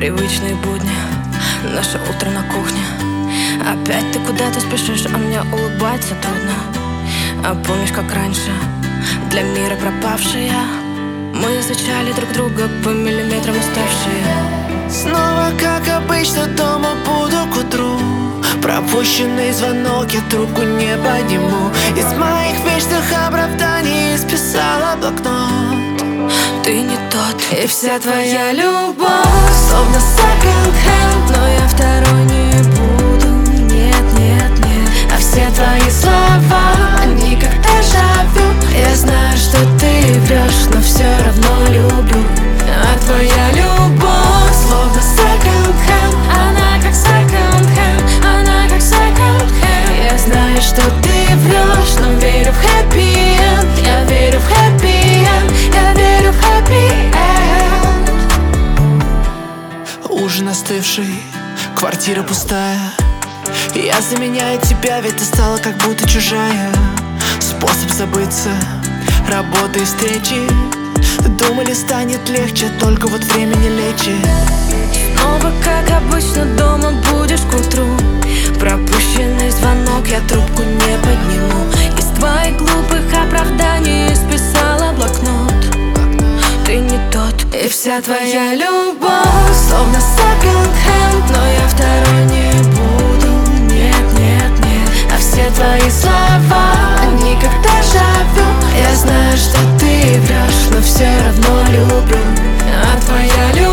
Привычные будни, наше утро на кухне. Опять ты куда-то спешишь, а мне улыбаться трудно. А помнишь, как раньше, для мира пропавшие, мы изучали друг друга по миллиметрам уставшие. Снова, как обычно, дома буду к утру. Пропущенный звонок, я трубку не подниму. Из моих вечных оправданий списала блокнот. Ты не тот, и вся твоя любовь словно секонд-хенд, но я второй не буду. Нет, нет, нет. А все твои слова, они как дежавю. Я знаю, что ты врешь, но все равно люблю. А твоя любовь словно секонд-хенд, она как секонд-хенд, она как секонд-хенд. Я знаю, что ты врешь, но верю в хэппи-энд. Я верю в хэппи-энд, я верю в хэппи-энд. Ужин остывший, квартира пустая. Я заменяю тебя, ведь ты стала как будто чужая. Способ забыться, работа и встречи. Думали, станет легче, только вот времени лечит. Снова, как обычно, дома будешь к утру. Пропущенный звонок, я трубку не подниму. Из твоих глупых оправданий списала блокнот. Ты не тот, и вся твоя любовь словно секонд-хенд, но я второй не буду. Нет, нет, нет. А все твои слова, они как дежавю. Я знаю, что ты врешь, но все равно люблю. А твоя любовь